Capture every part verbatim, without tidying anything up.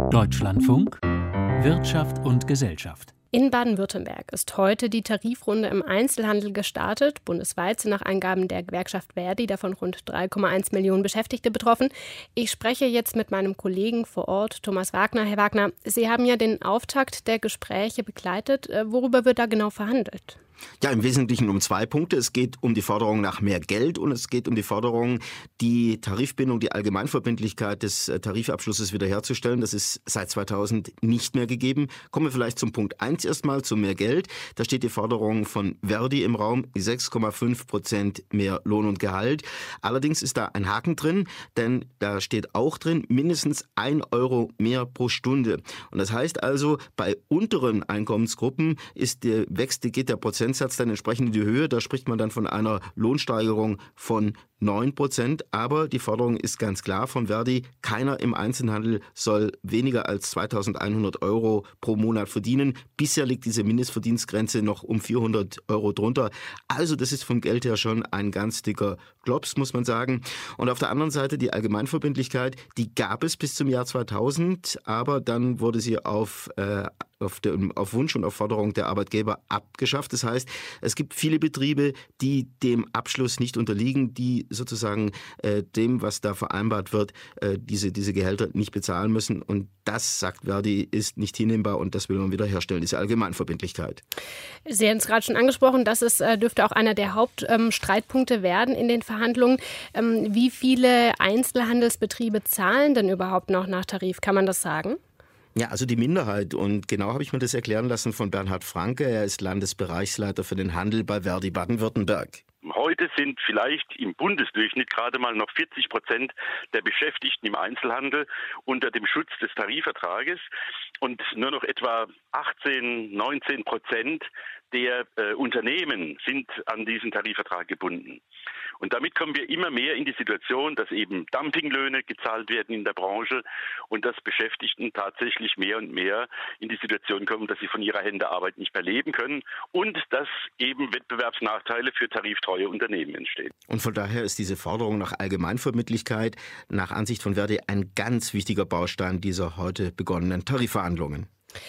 Deutschlandfunk Wirtschaft und Gesellschaft. In Baden-Württemberg ist heute die Tarifrunde im Einzelhandel gestartet. Bundesweit sind nach Angaben der Gewerkschaft ver.di davon rund drei Komma eins Millionen Beschäftigte betroffen. Ich spreche jetzt mit meinem Kollegen vor Ort, Thomas Wagner. Herr Wagner, Sie haben ja den Auftakt der Gespräche begleitet. Worüber wird da genau verhandelt? Ja, im Wesentlichen um zwei Punkte. Es geht um die Forderung nach mehr Geld und es geht um die Forderung, die Tarifbindung, die Allgemeinverbindlichkeit des Tarifabschlusses wiederherzustellen. Das ist seit zweitausend nicht mehr gegeben. Kommen wir vielleicht zum Punkt eins erstmal, zu mehr Geld. Da steht die Forderung von ver.di im Raum, sechs Komma fünf Prozent mehr Lohn und Gehalt. Allerdings ist da ein Haken drin, denn da steht auch drin, mindestens ein Euro mehr pro Stunde. Und das heißt also, bei unteren Einkommensgruppen ist der, wächst, geht der Prozent Prozentsatz dann entsprechend in die Höhe. Da spricht man dann von einer Lohnsteigerung von neun Prozent. Aber die Forderung ist ganz klar von ver.di, keiner im Einzelhandel soll weniger als zweitausendeinhundert Euro pro Monat verdienen. Bisher liegt diese Mindestverdienstgrenze noch um vierhundert Euro drunter. Also das ist vom Geld her schon ein ganz dicker Klops, muss man sagen. Und auf der anderen Seite die Allgemeinverbindlichkeit, die gab es bis zum Jahr zweitausend, aber dann wurde sie auf äh, Auf, der, auf Wunsch und auf Forderung der Arbeitgeber abgeschafft. Das heißt, es gibt viele Betriebe, die dem Abschluss nicht unterliegen, die sozusagen äh, dem, was da vereinbart wird, äh, diese, diese Gehälter nicht bezahlen müssen. Und das, sagt ver.di, ist nicht hinnehmbar und das will man wieder herstellen, diese Allgemeinverbindlichkeit. Sie haben es gerade schon angesprochen, das ist, äh, dürfte auch einer der Hauptstreitpunkte ähm, werden in den Verhandlungen. Ähm, wie viele Einzelhandelsbetriebe zahlen denn überhaupt noch nach Tarif? Kann man das sagen? Ja, also die Minderheit. Und genau habe ich mir das erklären lassen von Bernhard Franke. Er ist Landesbereichsleiter für den Handel bei ver.di Baden-Württemberg. Heute sind vielleicht im Bundesdurchschnitt gerade mal noch vierzig Prozent der Beschäftigten im Einzelhandel unter dem Schutz des Tarifvertrages und nur noch etwa achtzehn, neunzehn Prozent der äh, Unternehmen sind an diesen Tarifvertrag gebunden. Und damit kommen wir immer mehr in die Situation, dass eben Dumpinglöhne gezahlt werden in der Branche und dass Beschäftigten tatsächlich mehr und mehr in die Situation kommen, dass sie von ihrer Hände Arbeit nicht mehr leben können und dass eben Wettbewerbsnachteile für tariftreue Unternehmen entstehen. Und von daher ist diese Forderung nach Allgemeinverbindlichkeit nach Ansicht von ver.di ein ganz wichtiger Baustein dieser heute begonnenen Tarifverhandlungen.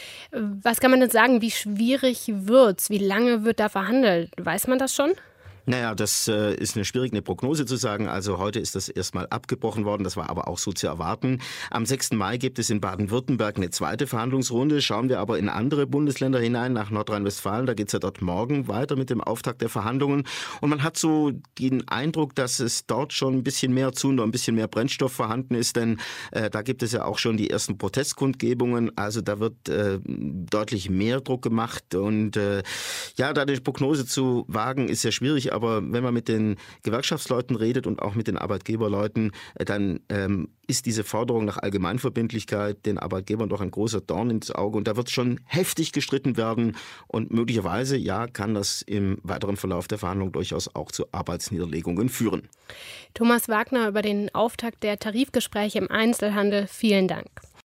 Was kann man denn sagen, wie schwierig wird's? Wie lange wird da verhandelt? Weiß man das schon? Naja, das äh, ist eine schwierige eine Prognose zu sagen. Also heute ist das erstmal abgebrochen worden, das war aber auch so zu erwarten. Am sechsten Mai gibt es in Baden-Württemberg eine zweite Verhandlungsrunde. Schauen wir aber in andere Bundesländer hinein, nach Nordrhein-Westfalen. Da geht es ja dort morgen weiter mit dem Auftakt der Verhandlungen. Und man hat so den Eindruck, dass es dort schon ein bisschen mehr Zunder, ein bisschen mehr Brennstoff vorhanden ist. Denn äh, da gibt es ja auch schon die ersten Protestkundgebungen. Also da wird äh, deutlich mehr Druck gemacht. Und äh, ja, da die Prognose zu wagen, ist sehr schwierig. Aber wenn man mit den Gewerkschaftsleuten redet und auch mit den Arbeitgeberleuten, dann ähm, ist diese Forderung nach Allgemeinverbindlichkeit den Arbeitgebern doch ein großer Dorn ins Auge. Und da wird schon heftig gestritten werden. Und möglicherweise, ja, kann das im weiteren Verlauf der Verhandlungen durchaus auch zu Arbeitsniederlegungen führen. Thomas Wagner über den Auftakt der Tarifgespräche im Einzelhandel. Vielen Dank.